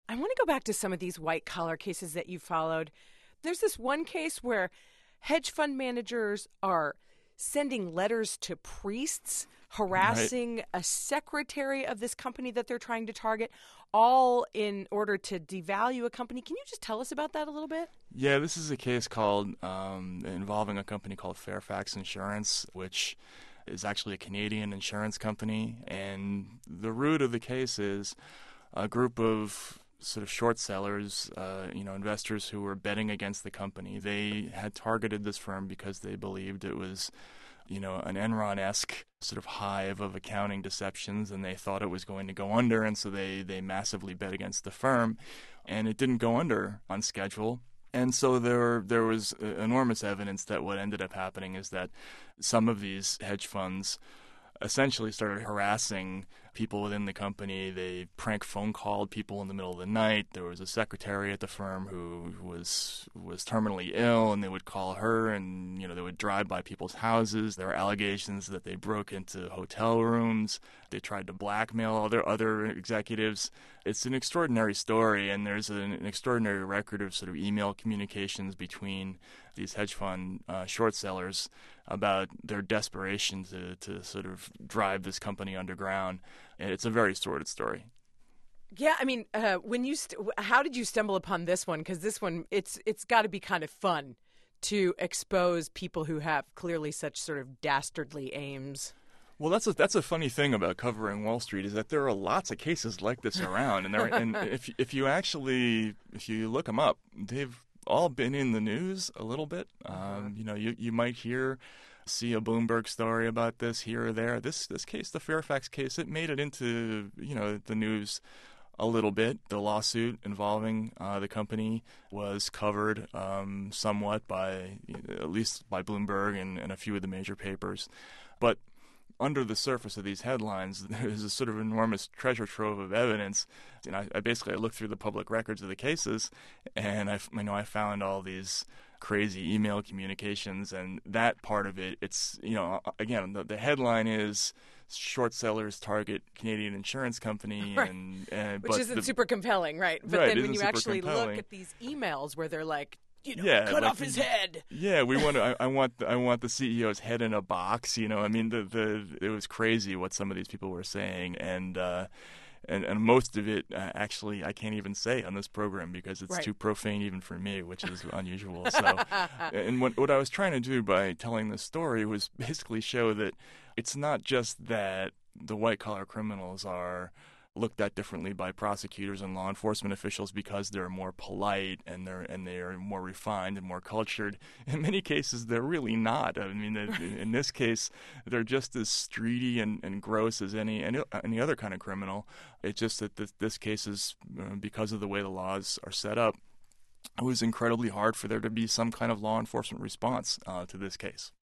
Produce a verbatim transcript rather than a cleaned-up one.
I want to go back to some of these white collar cases that you followed. There's this one case where hedge fund managers are sending letters to priests harassing Right. a secretary of this company that they're trying to target, all in order to devalue a company. Can you just tell us about that a little bit? Yeah, this is a case called um, involving a company called Fairfax Insurance, which is actually a Canadian insurance company. And the root of the case is a group of sort of short sellers, uh, you know, investors who were betting against the company. They had targeted this firm because they believed it was, you know, an Enron-esque sort of hive of accounting deceptions, and they thought it was going to go under, and so they, they massively bet against the firm, and it didn't go under on schedule. And so there there was enormous evidence that what ended up happening is that some of these hedge funds essentially started harassing people within the company. They prank phone called people in the middle of the night. There was a secretary at the firm who was was terminally ill, and they would call her, and you know they would drive by people's houses. There were allegations that they broke into hotel rooms. They tried to blackmail other other executives. It's an extraordinary story, and there's an, an extraordinary record of sort of email communications between these hedge fund uh, short sellers about their desperation to, to sort of drive this company underground. And it's a very sordid story. Yeah, I mean, uh, when you st- how did you stumble upon this one? Because this one, it's it's got to be kind of fun to expose people who have clearly such sort of dastardly aims. Well, that's a, that's a funny thing about covering Wall Street is that there are lots of cases like this around, and there and if if you actually if you look them up, they've all been in the news a little bit. Um, you know, you you might hear, see a Bloomberg story about this here or there. This this case, the Fairfax case, it made it into you know the news a little bit. The lawsuit involving uh, the company was covered um, somewhat by at least by Bloomberg and, and a few of the major papers, but under the surface of these headlines, there's a sort of enormous treasure trove of evidence. And I, I basically I looked through the public records of the cases, and I, you know, I found all these crazy email communications, and that part of it, it's, you know, again, the, the headline is short sellers target Canadian insurance company, Right. and, and Which but isn't the, super compelling, right? But Right, then it when isn't you super actually compelling. look at these emails where they're like, you know, Yeah, cut like- off his head. Yeah, we want to. I, I want. I want the C E O's head in a box. You know, I mean, the the it was crazy what some of these people were saying, and uh, and and most of it uh, actually I can't even say on this program because it's Right. too profane even for me, which is unusual. So, and what what I was trying to do by telling this story was basically show that it's not just that the white collar criminals are looked at differently by prosecutors and law enforcement officials because they're more polite and they're and they are more refined and more cultured. In many cases, they're really not. I mean, in, in this case, they're just as streety and, and gross as any, any any other kind of criminal. It's just that this, this case is uh, because of the way the laws are set up. It was incredibly hard for there to be some kind of law enforcement response uh, to this case.